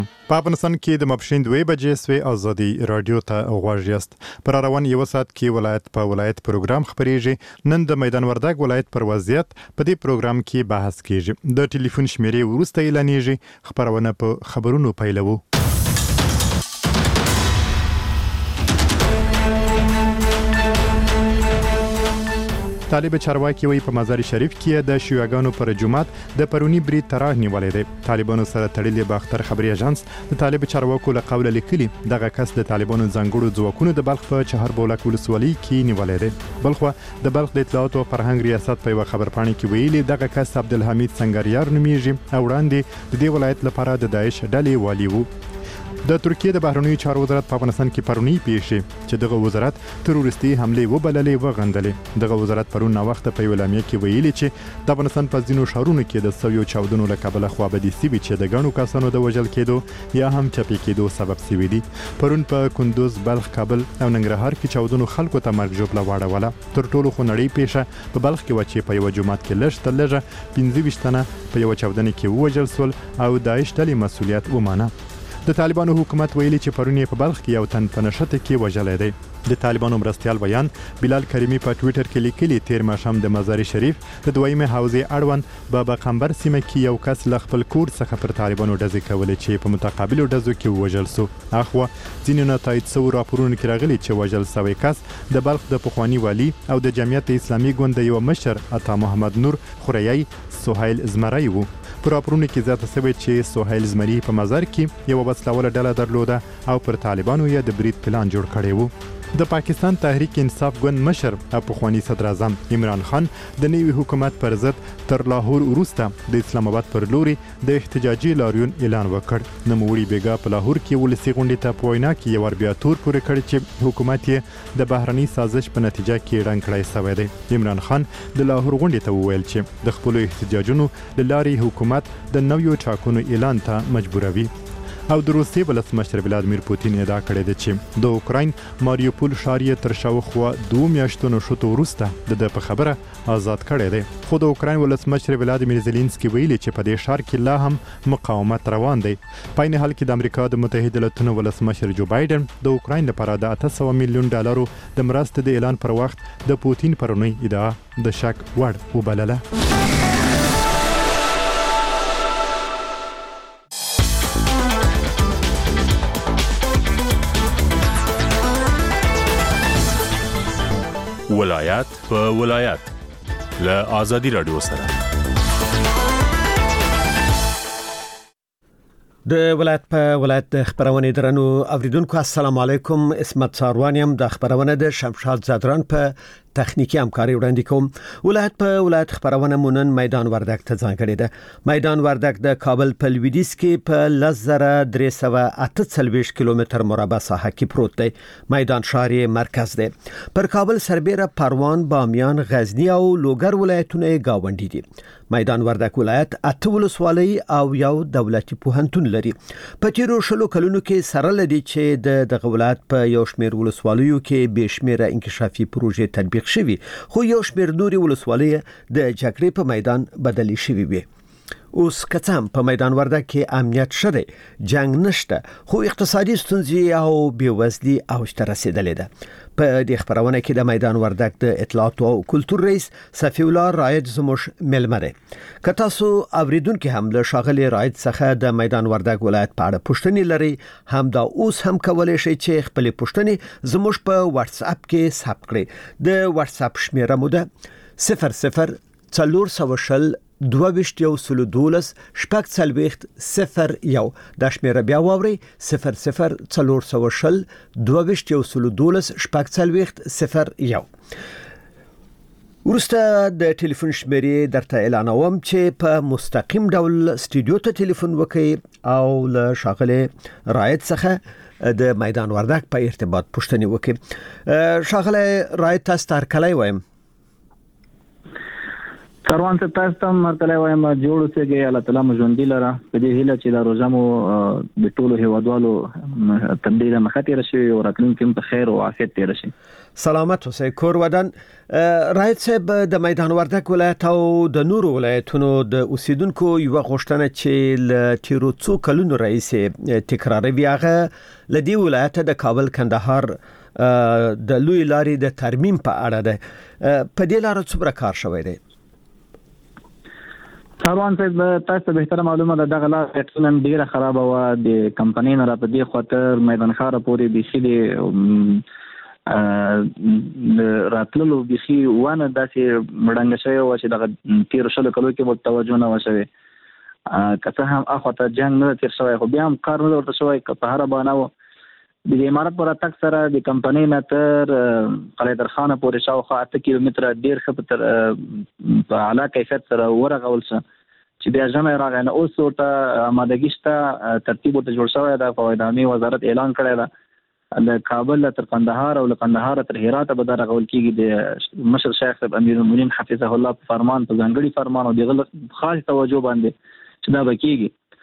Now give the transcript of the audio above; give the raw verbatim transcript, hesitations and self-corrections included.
په افغانستان کې د ماپښین دوه بجې سوي ازادي رادیو ته غوږ یاست. پر روان یو ساعت کې ولایت په ولایت پروګرام خبريږي. نن د میدان وردګ ولایت پر وضعیت په دې پروګرام کې بحث کیږي. د ټلیفون شمیرې وروسته اعلانېږي. خبرونه په خبرونو پیلوو. طالب چارواکي وی په مزار شریف کې د شیعاګانو پر جمعات د پرونی برید تراه نیولې ده. طالبانو سره تړلې باختر خبري اژانس د طالب چارواکو له قوله لیکلي دغه کس د طالبانو ځانګړو ځواکونو د بلخ په چهار بولک ولسوالۍ کې نیولې ده. بلخو د بلخ د اطلاعات او فرهنګ ریاست په خبرپاڼه کې ویلي دغه کس عبدالحمید سنگریار نومیږي او وړاندې د دې ولایت لپاره د داعش ډلې والی وو. د ترکیه د بهرنیو چارو وزارت په افغانستان کې پرونی پیښې چې دغه وزارت تروریستي حمله وبللې وغندلې. دغه وزارت پرون وخت په ویلامیا کې ویلي چې د افغانستان په ځینو شهرونو کې د سویو چاودنو له کبله خوابدي سوي چې د غنو کسانو د وژل کېدو یا هم چپی کېدو سبب سوي دي. پرون په کندوز، بلخ، کابل او ننګرهار کې چاودنو خلکو ته مرګ ژوبله واړوله. تر ټولو خونړۍ پیښه په بلخ کې و چې په یو جماعت کې لږ تر لږه پنځه ویشت تنه په یو چاودنه کې ووژل شول او داعش ډلې مسؤلیت ومانه. د طالبانو حکومت ویلي چې پرونی په بلخ کې یو تن په نشته کې وژل دی. د طالبانو مرستيال بیان بلال کریمی په ټوئیټر کې لیکلي تیر ماښام د مزار شریف د دویمه حوزې اړوند بابا قمبر سیمه کې یو کس ل خپل کور څخه پر طالبانو ډزې کولې چې په متقابل ډزو کې وژل شو. اخو ځینې نتایج څو راپورونه کې راغلي چې وژل شوی کس د بلخ د پخوانی والی او د جمعیت اسلامي ګوند یو مشر عطا محمد نور خوريي سهیل زمرای وو. پر اپرونه کې زیاته سوي چې سهیل زمری په مزار کې یو وسلواله ډله درلوده او پر طالبانو یې د برید پلان جوړ کړی وو. د پاکستان تحریک انصاف ګوند مشر او پخوانی صدر اعظم عمران خان د نوي حکومت پر ضد تر لاهور وروسته د اسلام آباد پر لوري د احتجاجي لاریون اعلان وکړ. نوموړي بیګا په لاهور کې ولسی غونډې ته په وینا کې یو بیا تور پورې کړ چې حکومت یې د بهرني سازش په نتیجه کې رنګ کړی شوی دی. عمران خان د لاهور غونډې ته وویل چې د خپل احتجاجونو له لارې حکومت د نویو ټاکنو اعلان ته مجبوروي. او د روسیې ولسمشر ولادیمیر پوتین ادعا کړې ده چې د اوکراین ماریوپول ښار یې تر شاوخوا دوه میاشتو نشوتو وروسته د په خبره آزاد کړی دی. خو د اوکراین ولسمشر ولادیمیر زيلنسکي ویلي چې په دې ښار کې لا هم مقاومت روان دی. په عین حال کې د امریکا د متحده ایالاتو ولسمشر جو بایدن د اوکراین لپاره د اته سوه میلیون ډالرو د مرستې د اعلان پر وخت د پوتین پرونی ادعا د شک وړ وبلله. ولایت په ولایت له آزادي رادیو سره د ولایت په ولایت د خبرونه درنو اوریدونکو السلام علیکم. اسمت ساروانیم د خبرونه د شمشاد زادران په تخنیکی همکاري وړاندې کوم. ولایت په ولایت خبرونه مونن میدان وردګ ته ځانګړی ده. میدان وردګ د کابل په لویدیځ کې په لزره درې سوه اته څلوېښت کیلومتر مربع ساحه کې پروت دی. میدان ښار مرکز دی. پر کابل سربېره پروان، بامیان، غزنی او لوګر ولایتونه گاونډي دي. میدان وردګ ولایت اته ولسوالۍ او یو دولتي پوهنتون لري. په تیرو شلو کلونو کې سره لدی چې د دغه ولایت په یو شمېر ولسوالیو کې بشمیره انکشافي پروژې تطبیق شوی، خو یو شمېر نوري ولسوالۍ د جګړې په میدان بدلی شوی وي. اوس کڅم په میدان وردګ کې امنیت شته، جنگ نشته، خو اقتصادي ستونزې او بیوزلي اوج ته رسیدلې ده. په دې خبرونه کې د میدان وردګ د اطلاعات او کلتور رئیس صفی الله رائد زموږ ملمه ده. که تاسو اوریدونکو هم له شاغلي رائد څخه د میدان وردګ ولایت په اړه پوښتنې لري، هم دا اوس هم کولای شئ چې خپل پوښتنې زموږ په واتس اپ کې ثبت کړئ. د واتس اپ شمیره مو ده صفر صفر څلور سوه شل دوه ویشت یو سلو دولس شپږ څلوېښت صفر یو. دا شمیره بیا واورئ صفر صفر څلور سوه شل دوه ویشت یو سلو دولس شپږ څلوېښت صفر یو. ورسته د ټلیفون شمیرې درته اعلانوم چې په مستقیم ډول استودیو ته ټلیفون وکړئ او له شاغله رائد څخه د میدان وردګ په ارتباط پوښتنې وکړئ. شاغله رائد تاسو تر کله وایم؟ کاروان ته تاسو ته مرتله وایم جوړ اوسئ الله تعالی مو ژوندي لره په دې هیله چې دا روزه مو د ټولو هیوادوالو تبدیل مخه تیر شي او راتلونکي په خیر او عافیت تیر شي. سلامت اوسئ. کور ودان راید صاحب د میدان وردګ ولایت او د نورو ولایتونو د اوسیدونکو یو غوښتنه چې ل تیرو څو کلونو رئیس تکراروي هغه لدی ولایت د کابل کندهار د لوی لارې د ترمیم په اړه ده. په دې لار څومره کار شوی دی؟ کاروان صاحب تاسو ته به معلومه ده دغه لار ټولن ډیره خراب و د کمپنۍ نه را په دې خاطر میدان خار پورې بيخي د راتللو بيخي وانه داسې مړنګ شوی و چې دغه تیر شلو کلو کې مو توجه نه وشوي. کته هم اخوته جنگ نه تیر شوی خو بیا هم کار نه ورته شوی که په هر باندې و د امارات پر تک سره د کمپنۍ نه تر قلعه درخانه پورې شاوخوا اته کیلومتره ډیر خپل په اعلی کیفیت سره ورغول څه چې بیا ځنه راغی نه اوس ورته آمادګي شته ترتیب ورته جوړ شوی دا په اداري وزارت اعلان کړی دا د کابل تر قندهار او له قندهار تر هرات به دا راغول کیږي د مشر شیخ امیر المؤمنین حفظه الله په فرمان په ځانګړي فرمان او دغه خاص توجه باندې چې دا وکیږي